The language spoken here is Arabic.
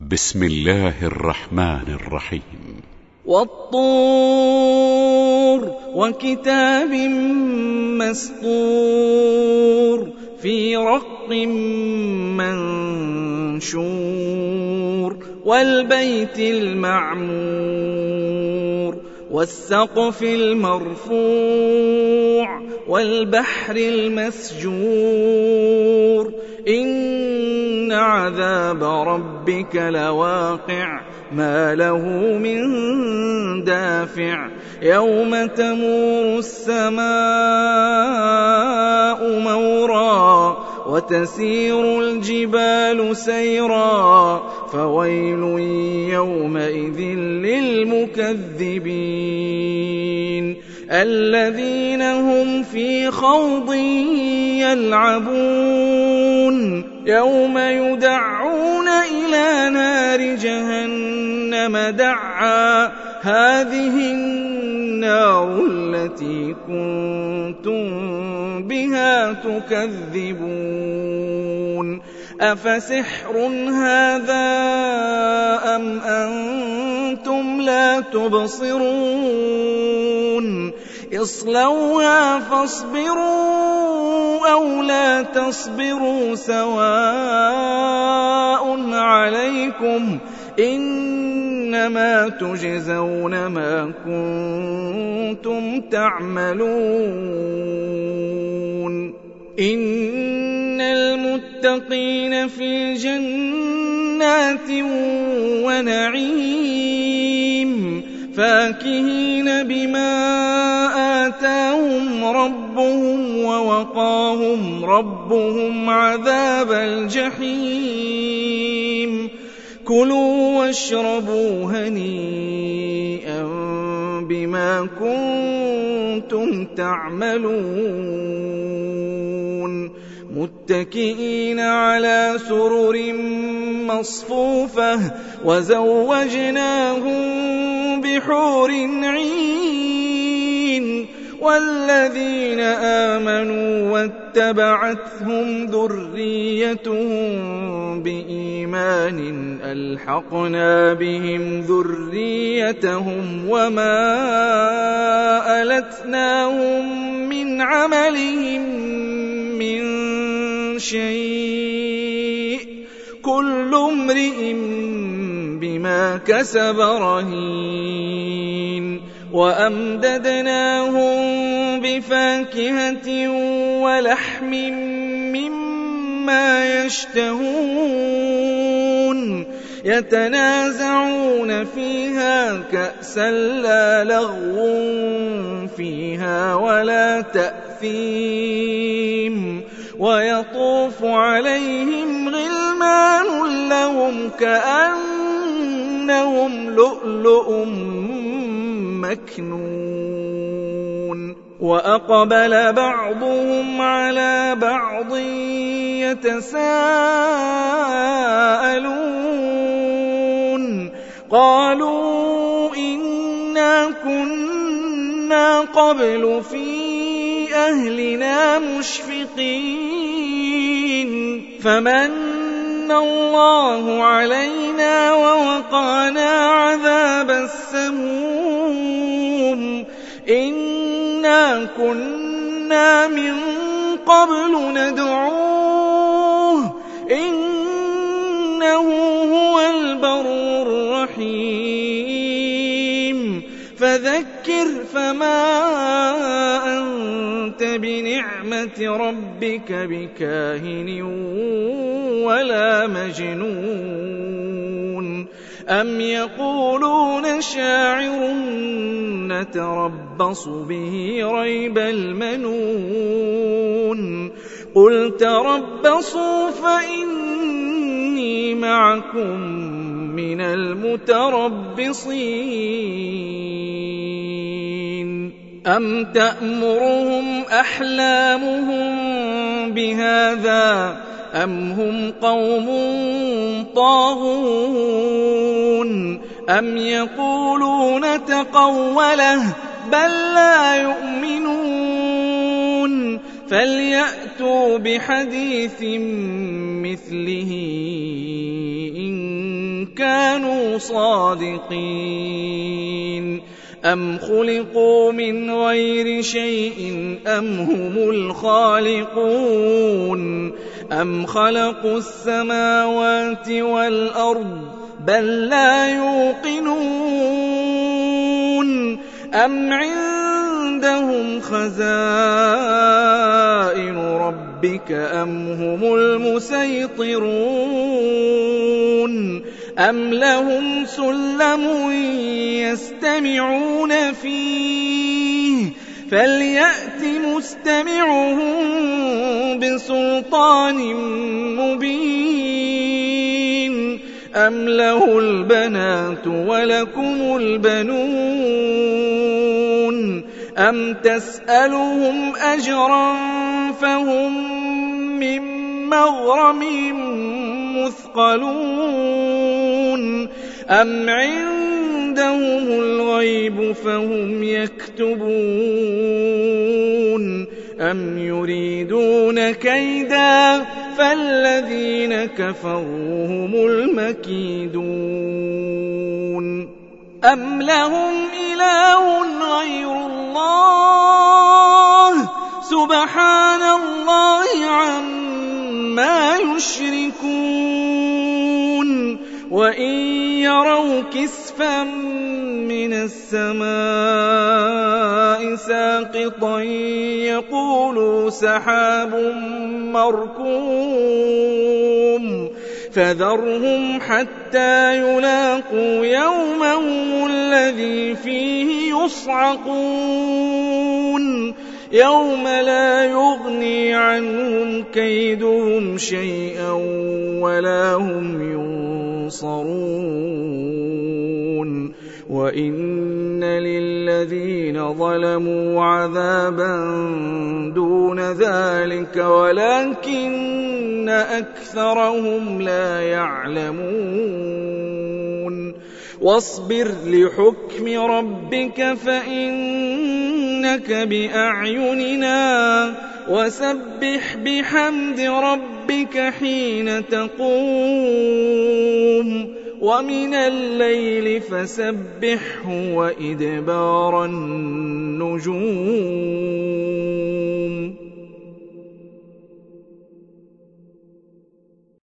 بسم الله الرحمن الرحيم. والطور وكتاب مسطور في رق منشور والبيت المعمور والسقف المرفوع والبحر المسجور إن عذاب ربك لواقع ما له من دافع يوم تمور السماء مورا وتسير الجبال سيرا فويل يومئذ للمكذبين الذين هم في خوض يلعبون يوم يدعون إلى نار جهنم دعا هذه النار التي كنتم بها تكذبون أفسحر هذا أم أنتم لا تبصرون اصلوها فاصبروا أو لا تصبروا سواء عليكم إنما تجزون ما كنتم تعملون إن المتقين في جنات ونعيم فاكهين بما آتاهم ربهم ووقاهم ربهم عذاب الجحيم كلوا واشربوا هنيئا بما كنتم تعملون متكئين على سرر مصفوفة وزوجناهم بحور عين والذين آمنوا واتبعتهم ذريتهم بإيمان ألحقنا بهم ذريتهم وما ألتناهم من عملهم من شيء كل امرئ بما كسب رهين وأمددناهم بفاكهة ولحم مما يشتهون يتنازعون فيها كأسا لا لغو فيها ولا تأثيم ويطوف عليهم غلمان لهم كأنهم لؤلؤ مكنون وأقبل بعضهم على بعض يتساءلون قالوا إنا كنا قبل في أهلنا مشفقين فمن الله علينا ووقانا عذاب السموم إنا كنا من قبل ندعوه إنه هو البر الرحيم فذكر فما أنت بنعمة ربك بكاهن ولا مجنون أم يقولون شاعر نتربص به ريب المنون قل تربصوا فإني معكم من المتربصين أم تأمرهم أحلامهم بهذا أم هم قوم طاغون أم يقولون تقوله بل لا يؤمنون فليأتوا بحديث مثله إن كانوا صادقين أم خلقوا من غير شيء أم هم الخالقون أم خلقوا السماوات والأرض بل لا يوقنون أم عندهم خزائن ربك أم هم المسيطرون أم لهم سلم يستمعون فيه فليأت مستمعهم بسلطان مبين أم له البنات ولكم البنون أم تسألهم أجرا فهم من مغرم مثقلون أم عندهم الغيب فهم يكتبون أم يريدون كيدا فالذين كفروا هم المكيدون أم لهم إله غير الله سبحان الله عما يشركون وإن يروا كسفا من السماء ساقطا يقولوا سحاب مركوم فذرهم حتى يلاقوا يومهم الذي فيه يصعقون يوم لا يغني عنهم كيدهم شيئا ولا هم ينصرون وإن للذين ظلموا عذابا دون ذلك ولكن أكثرهم لا يعلمون واصبر لحكم ربك فإنك بأعيننا وسبح بحمد ربك حين تقوم ومن الليل فسبحه وإدبار النجوم